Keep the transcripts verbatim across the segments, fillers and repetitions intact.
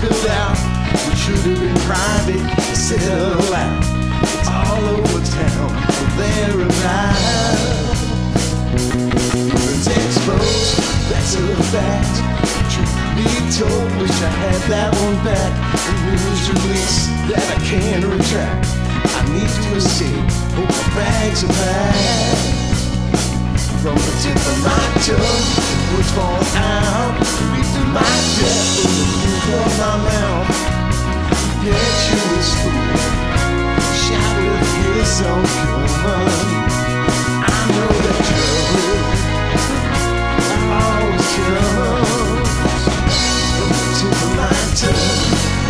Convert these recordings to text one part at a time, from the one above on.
spilled out. It should have been private, settle out. It's all over town, they're alive. It's exposed, that's a fact. Truth be told, wish I had that one back. The news release that I can't retract. I need to escape, hope my bags are packed. From the tip of my tongue, words fall out. Leap to my death from the roof of my mouth. Get you a spoon, shout with his song, come on. I know that trouble always comes from the tip of my tongue.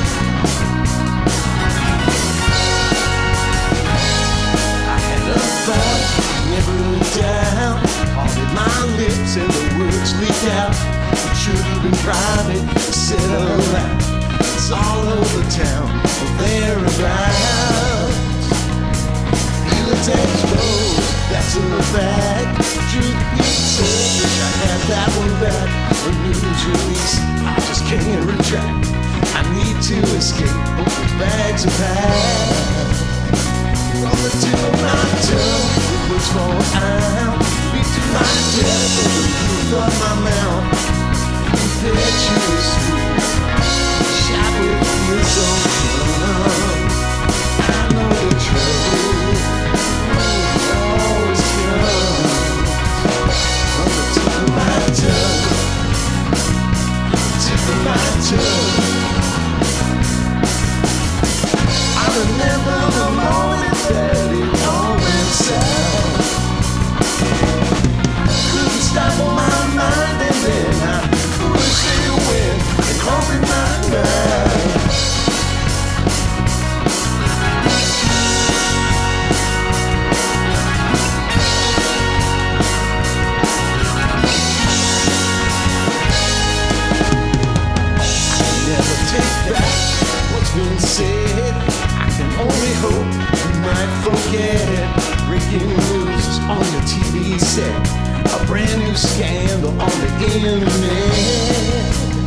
I had a thought, never a doubt. Parted my lips and the words leaked out. It should have been private, settle out. It's all over town, thereabouts. Feel it's exposed, that's a fact. Truth be told, wish I had that one back. A news release, I just can't retract. I need to escape, hope the bags are packed. From the tip of my tongue, the words fall out. Beat to my death from the roof of my mouth. Impetuous fool, shot with his own gun. I know the trouble always comes from the tip of my tongue. Tip of my tongue. I remember the moment that it all went south. Couldn't stop on my mind, and then I pushed it away and opened my mind. I never take back what's been said. I can only hope you might forget. Breaking news on your T V set. A brand new scandal on the internet.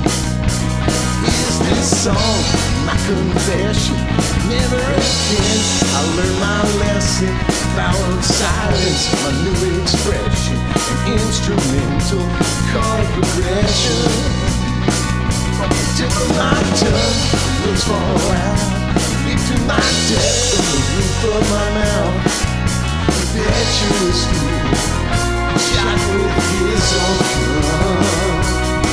Is this song my confession? Never again I learned my lesson. Foul silence, my new expression. An instrumental chord progression. From the tip of my tongue, the words fall out. Leap to my death from the roof of my mouth. Impetuous fool, shot with his own gun.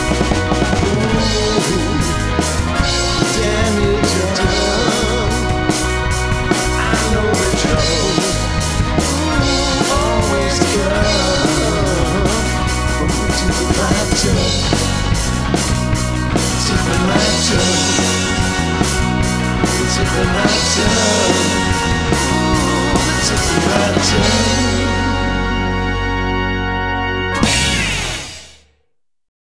Ooh, damage done. I know the trouble ooh, always comes from the tip of my tongue. Tip of my tongue. Tip of my tongue. Ooh, the tip of my tongue.